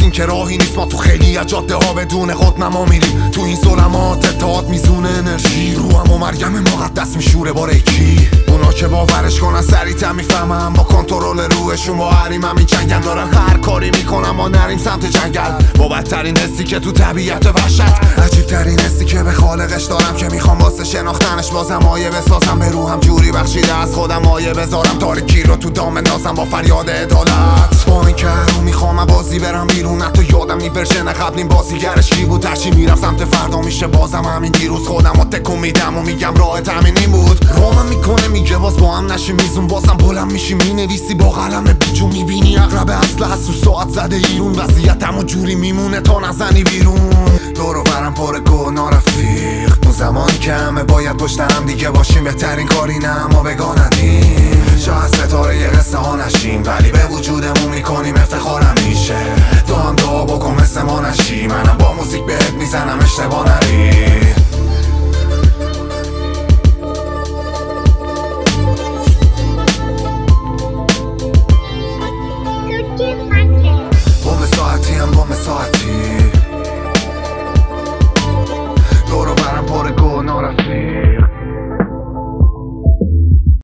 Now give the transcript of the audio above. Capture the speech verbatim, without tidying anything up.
این که راهی نیست، ما تو خیلی از جاده ها بدون خودنما میریم. تو این ظلمات اتحاد میزونه انرژی، رو هم و مریم مقدس میشوره باره کی. اونا که باورش کنن سریع‌تر میفهمم، با کنترل روحشون با حریمم این جنگل دارن. هر کاری میکنم ما نریم سمت جنگل، با بدترین حسی که تو طبیعت وحشت. عجیب ترین حسی که به خالقش دارم، که میخوام واسه شناختنش بازم آیه بسازم. به روحم جوری بخشیده از خودم آیه بذارم، تاریکی رو تو دام اندازم با فریاد عدالت. با این که رو میخوام بازی برم بیرون، حتی یادم نی ورژن قبلیم بازیگرش کی بود. هرچی میرم سمت فردا میشه بازم همین دیروز، خودم رو تکون میدم و میگم راه تامین این بود. رامم میکنه میگه باز با هم نشیم میزون، بازم بلند میشی مینویسی با قلم بیجو، میبینی اقرب اصل هست و ساعت زده ایرون. وضعیتم و جوری میمونه تا نزنی بیرون. دور و برم پر گناه رفیق، اون زمانی که همه باید پشت هم دیگه باشیم، بهترین کاری نه ما بگاه ندیم. شاید ستاره یه قصه ها نشیم، ولی به وجودمون میکنیم افتخارم میشه. تو هم دعا بکن مثل ما نشی، منم با موزیک بهت میزنم اشتباه نری.